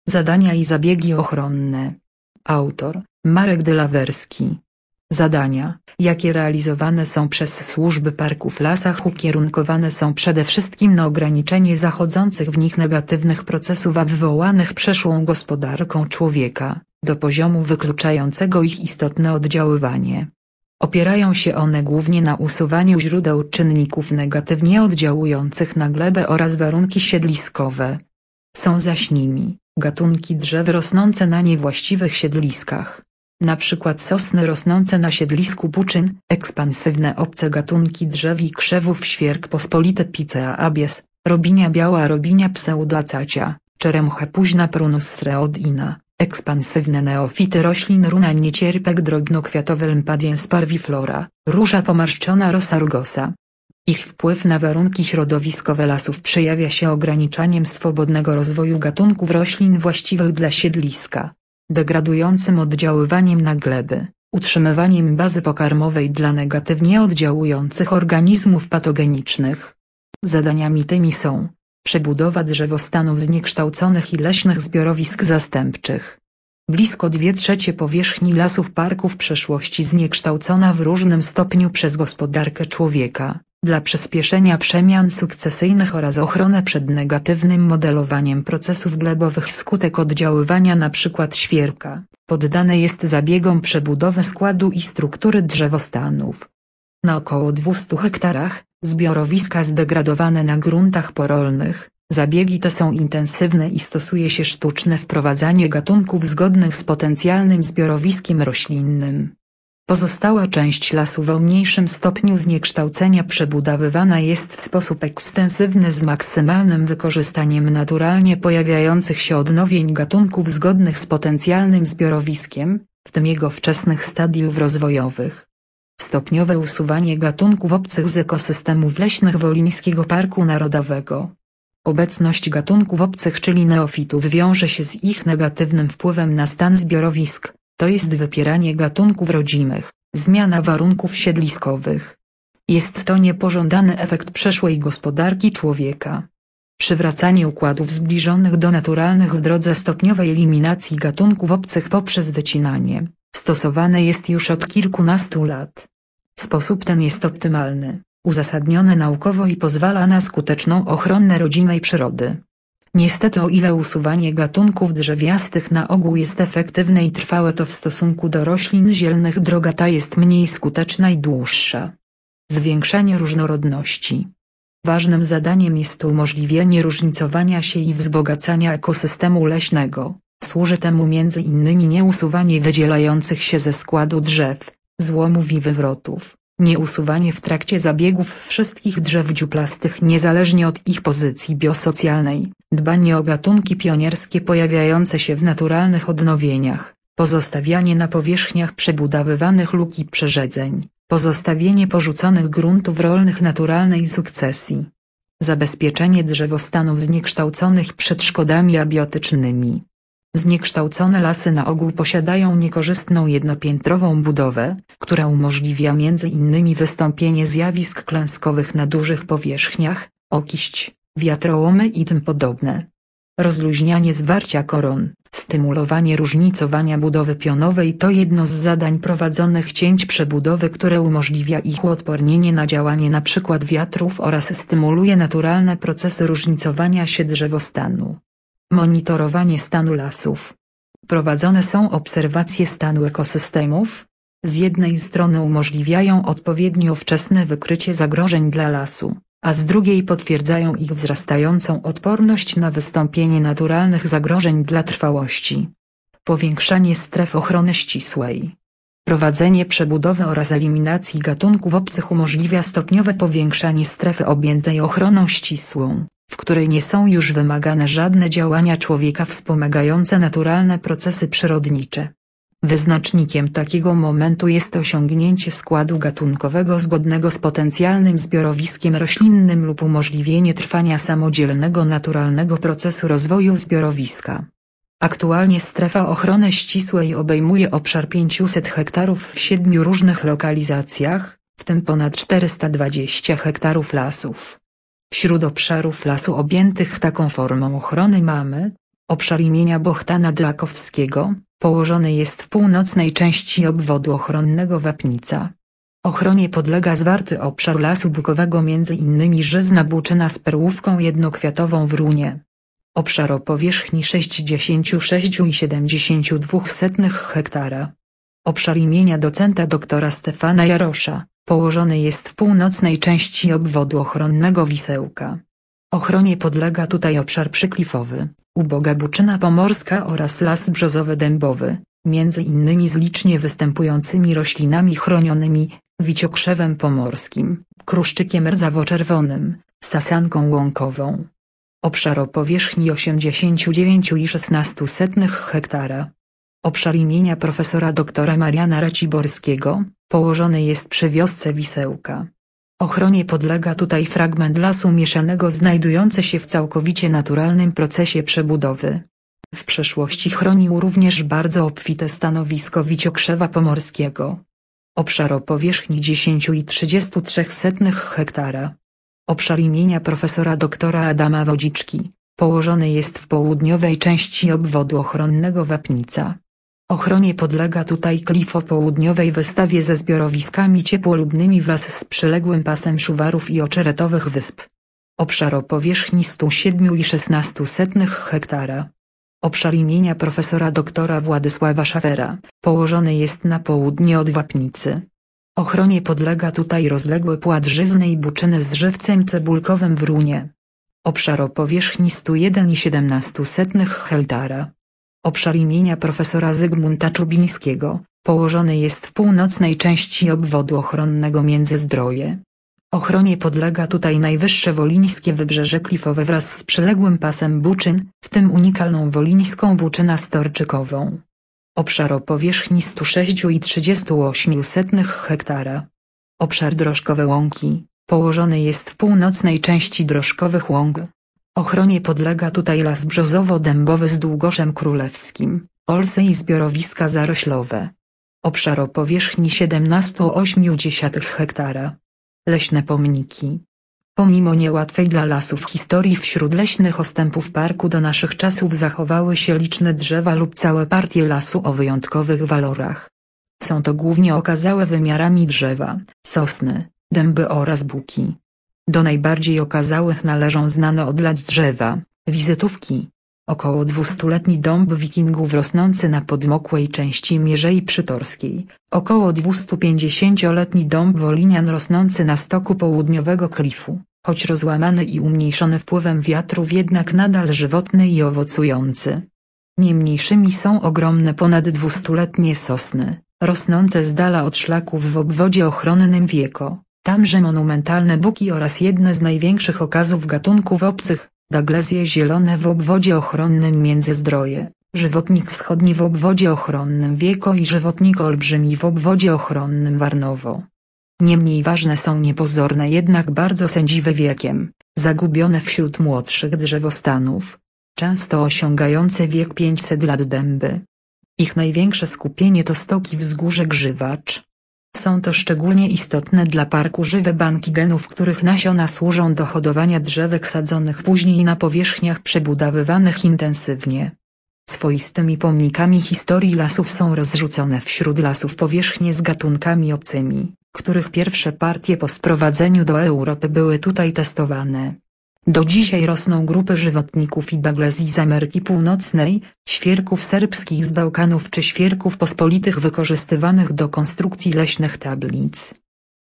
Zadania i zabiegi ochronne. Autor: Marek Dylawerski. Zadania, jakie realizowane są przez służby parków w lasach, ukierunkowane są przede wszystkim na ograniczenie zachodzących w nich negatywnych procesów wywołanych przeszłą gospodarką człowieka, do poziomu wykluczającego ich istotne oddziaływanie. Opierają się one głównie na usuwaniu źródeł czynników negatywnie oddziałujących na glebę oraz warunki siedliskowe. Są zaś nimi gatunki drzew rosnące na niewłaściwych siedliskach, np. sosny rosnące na siedlisku Puczyn, ekspansywne obce gatunki drzew i krzewów świerk pospolite Picea abies, robinia biała, robinia pseudoacacia, czeremcha późna Prunus sreodina, ekspansywne neofity roślin runa niecierpek drobnokwiatowe Lympadiens parviflora, róża pomarszczona Rosa rugosa. Ich wpływ na warunki środowiskowe lasów przejawia się ograniczaniem swobodnego rozwoju gatunków roślin właściwych dla siedliska, degradującym oddziaływaniem na gleby, utrzymywaniem bazy pokarmowej dla negatywnie oddziałujących organizmów patogenicznych. Zadaniami tymi są przebudowa drzewostanów zniekształconych i leśnych zbiorowisk zastępczych. Blisko 2/3 powierzchni lasów parków w przeszłości zniekształcona w różnym stopniu przez gospodarkę człowieka, dla przyspieszenia przemian sukcesyjnych oraz ochronę przed negatywnym modelowaniem procesów glebowych wskutek oddziaływania np. świerka, poddane jest zabiegom przebudowy składu i struktury drzewostanów. Na około 200 hektarach, zbiorowiska zdegradowane na gruntach porolnych, zabiegi te są intensywne i stosuje się sztuczne wprowadzanie gatunków zgodnych z potencjalnym zbiorowiskiem roślinnym. Pozostała część lasów o mniejszym stopniu zniekształcenia przebudowywana jest w sposób ekstensywny z maksymalnym wykorzystaniem naturalnie pojawiających się odnowień gatunków zgodnych z potencjalnym zbiorowiskiem, w tym jego wczesnych stadiów rozwojowych. Stopniowe usuwanie gatunków obcych z ekosystemów leśnych Wolińskiego Parku Narodowego. Obecność gatunków obcych, czyli neofitów, wiąże się z ich negatywnym wpływem na stan zbiorowisk, to jest wypieranie gatunków rodzimych, zmiana warunków siedliskowych. Jest to niepożądany efekt przeszłej gospodarki człowieka. Przywracanie układów zbliżonych do naturalnych w drodze stopniowej eliminacji gatunków obcych poprzez wycinanie, stosowane jest już od kilkunastu lat. Sposób ten jest optymalny, uzasadniony naukowo i pozwala na skuteczną ochronę rodzimej przyrody. Niestety, o ile usuwanie gatunków drzewiastych na ogół jest efektywne i trwałe, to w stosunku do roślin zielnych droga ta jest mniej skuteczna i dłuższa. Zwiększanie różnorodności. Ważnym zadaniem jest umożliwienie różnicowania się i wzbogacania ekosystemu leśnego. Służy temu m.in. nieusuwanie wydzielających się ze składu drzew, złomów i wywrotów, nieusuwanie w trakcie zabiegów wszystkich drzew dziuplastych niezależnie od ich pozycji biosocjalnej, dbanie o gatunki pionierskie pojawiające się w naturalnych odnowieniach, pozostawianie na powierzchniach przebudowywanych luk i przerzedzeń, pozostawienie porzuconych gruntów rolnych naturalnej sukcesji. Zabezpieczenie drzewostanów zniekształconych przed szkodami abiotycznymi. Zniekształcone lasy na ogół posiadają niekorzystną jednopiętrową budowę, która umożliwia m.in. wystąpienie zjawisk klęskowych na dużych powierzchniach, okiść, wiatrołomy i tym podobne. Rozluźnianie zwarcia koron, stymulowanie różnicowania budowy pionowej to jedno z zadań prowadzonych cięć przebudowy, które umożliwia ich uodpornienie na działanie np. wiatrów oraz stymuluje naturalne procesy różnicowania się drzewostanu. Monitorowanie stanu lasów. Prowadzone są obserwacje stanu ekosystemów. Z jednej strony umożliwiają odpowiednio wczesne wykrycie zagrożeń dla lasu, a z drugiej potwierdzają ich wzrastającą odporność na wystąpienie naturalnych zagrożeń dla trwałości. Powiększanie stref ochrony ścisłej. Prowadzenie przebudowy oraz eliminacji gatunków obcych umożliwia stopniowe powiększanie strefy objętej ochroną ścisłą, w której nie są już wymagane żadne działania człowieka wspomagające naturalne procesy przyrodnicze. Wyznacznikiem takiego momentu jest osiągnięcie składu gatunkowego zgodnego z potencjalnym zbiorowiskiem roślinnym lub umożliwienie trwania samodzielnego naturalnego procesu rozwoju zbiorowiska. Aktualnie strefa ochrony ścisłej obejmuje obszar 500 hektarów w 7 różnych lokalizacjach, w tym ponad 420 hektarów lasów. Wśród obszarów lasu objętych taką formą ochrony mamy Obszar imienia Bohtana Drakowskiego, położony jest w północnej części obwodu ochronnego Wapnica. Ochronie podlega zwarty obszar Lasu Bukowego m.in. Żyzna Buczyna z perłówką jednokwiatową w runie. Obszar o powierzchni 66,72 hektara. Obszar imienia docenta doktora Stefana Jarosza, położony jest w północnej części obwodu ochronnego Wisełka. Ochronie podlega tutaj obszar przyklifowy, uboga Buczyna Pomorska oraz las brzozowo-dębowy, między innymi z licznie występującymi roślinami chronionymi, wiciokrzewem pomorskim, kruszczykiem rdzawo-czerwonym, sasanką łąkową. Obszar o powierzchni 89,16 hektara. Obszar imienia profesora doktora Mariana Raciborskiego, położony jest przy wiosce Wisełka. Ochronie podlega tutaj fragment lasu mieszanego znajdujący się w całkowicie naturalnym procesie przebudowy. W przeszłości chronił również bardzo obfite stanowisko wiciokrzewa pomorskiego. Obszar o powierzchni 10,33 hektara. Obszar imienia profesora doktora Adama Wodziczki, położony jest w południowej części obwodu ochronnego Wapnica. Ochronie podlega tutaj klif o południowej wystawie ze zbiorowiskami ciepłolubnymi wraz z przyległym pasem szuwarów i oczeretowych wysp. Obszar o powierzchni 107,16 hektara. Obszar imienia profesora doktora Władysława Szafera, położony jest na południe od Wapnicy. Ochronie podlega tutaj rozległy płat Żyzny i Buczyny z żywcem cebulkowym w runie. Obszar o powierzchni 101,17 hektara. Obszar imienia profesora Zygmunta Czubińskiego, położony jest w północnej części obwodu ochronnego Międzyzdroje. Ochronie podlega tutaj najwyższe wolińskie wybrzeże klifowe wraz z przyległym pasem Buczyn, w tym unikalną wolińską Buczynę Storczykową. Obszar o powierzchni 106,38 hektara. Obszar Drożkowe Łąki, położony jest w północnej części Drożkowych Łąk. Ochronie podlega tutaj las brzozowo-dębowy z długoszem królewskim, olsy i zbiorowiska zaroślowe. Obszar o powierzchni 17,8 hektara. Leśne pomniki. Pomimo niełatwej dla lasów historii wśród leśnych ostępów parku do naszych czasów zachowały się liczne drzewa lub całe partie lasu o wyjątkowych walorach. Są to głównie okazałe wymiarami drzewa, sosny, dęby oraz buki. Do najbardziej okazałych należą znane od lat drzewa, wizytówki. Około 200-letni dąb wikingów rosnący na podmokłej części Mierzei Przytorskiej, około 250-letni dąb wolinian rosnący na stoku południowego klifu, choć rozłamany i umniejszony wpływem wiatrów jednak nadal żywotny i owocujący. Nie mniejszymi są ogromne ponad 200-letnie sosny, rosnące z dala od szlaków w obwodzie ochronnym Wieko, tamże monumentalne buki oraz jedne z największych okazów gatunków obcych, Douglasje zielone w obwodzie ochronnym Międzyzdroje, żywotnik wschodni w obwodzie ochronnym Wieko i żywotnik olbrzymi w obwodzie ochronnym Warnowo. Niemniej ważne są niepozorne jednak bardzo sędziwe wiekiem, zagubione wśród młodszych drzewostanów, często osiągające wiek 500 lat dęby. Ich największe skupienie to stoki wzgórze Grzywacz. Są to szczególnie istotne dla parku żywe banki genów, których nasiona służą do hodowania drzewek sadzonych później na powierzchniach przebudowywanych intensywnie. Swoistymi pomnikami historii lasów są rozrzucone wśród lasów powierzchnie z gatunkami obcymi, których pierwsze partie po sprowadzeniu do Europy były tutaj testowane. Do dzisiaj rosną grupy żywotników i Douglasi z Ameryki Północnej, świerków serbskich z Bałkanów czy świerków pospolitych wykorzystywanych do konstrukcji leśnych tablic.